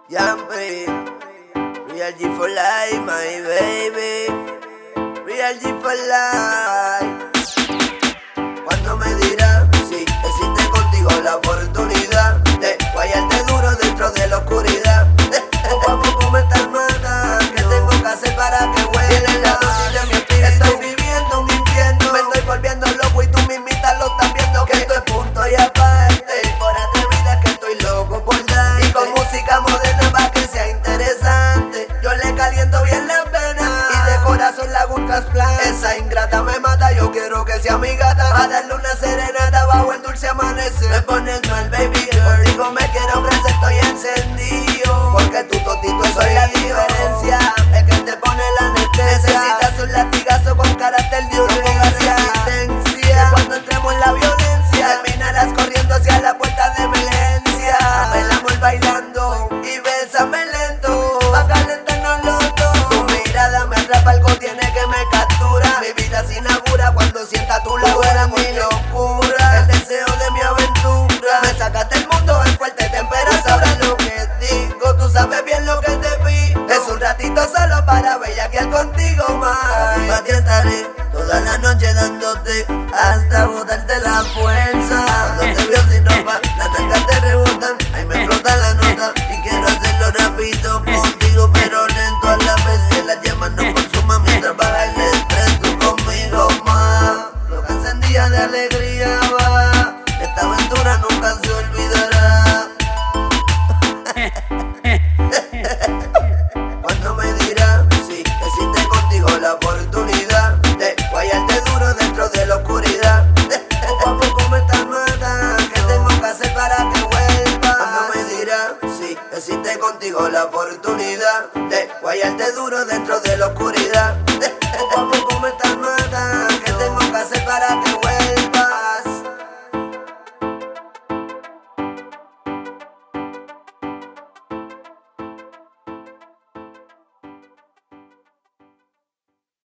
Jumpy, Real G for life, my baby. Real G for life. Cuando me dirás si existe contigo la oportunidad de guayarte duro dentro de la oscuridad. Poco a poco me estás matando. ¿Qué tengo que hacer para que huele la dosis de mi espíritu? Estoy viviendo un infierno, me estoy volviendo loco y tú mismita lo estás viendo. Que esto es punto y aparte, por atrevida que estoy loco por dar. Y con música moderna para que sea interesante. Yo le caliento bien las venas y de corazón le hago un trasplante. Esa ingrata me mata, yo quiero que sea mi gata. A darle una serenata bajo el dulce amanecer. Me pones mal, baby girl. Contigo me quiero ofrecer, estoy encendido. Porque tu totito soy la diferencia. El que te pone la anestesia. Necesitas un latigazo con carácter de urgencia. Resistencia. Cuando entremos en la violencia, terminarás corriendo hacia la puerta de emergencia. Bailamos bailando y bésame lento, pa' calentarnos los dos. Tu mirada me atrapa, algo tiene que me captura. Mi vida se inaugura cuando sienta tu lado. Era mi locura, el deseo de mi aventura. Me sacaste del mundo en fuerte temperatura. Ahora lo que digo, tú sabes bien lo que te pido. Es un ratito solo para bellaquear contigo más. Pa' ti estaré toda la noche dándote hasta botarte la fuerza. Cuando te veo sin ropa, las nalgas te rebotan, ahí me explota la nota. Y quiero hacerlo rápido contigo, pero lento a la vez. Que las llamas no consuman mientras baja el estrés. Tú conmigo más, lo que encendía de alegría va. Esta aventura nunca se olvidará. Cuando me dirás si existe contigo la oportunidad de guayarte duro dentro de la oscuridad. Poco a poco me estás matando. ¿Qué tengo que hacer para que vuelva? Cuando me dirás si existe contigo la oportunidad de guayarte duro dentro de la oscuridad.